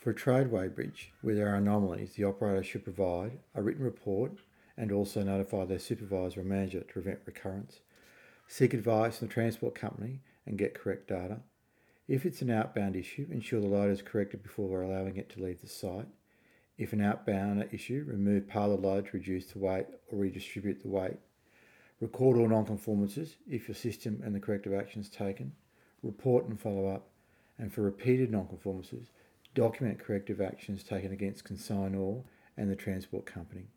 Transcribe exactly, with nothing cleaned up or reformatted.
For a tradeway breach where there are anomalies, the operator should provide a written report and also notify their supervisor or manager to prevent recurrence. Seek advice from the transport company and get correct data. If it's an outbound issue, ensure the load is corrected before allowing it to leave the site. If an outbound issue, remove part of the load to reduce the weight or redistribute the weight. Record all non-conformances if your system and the corrective actions taken. Report and follow up. And for repeated non-conformances, document corrective actions taken against consignor and the transport company.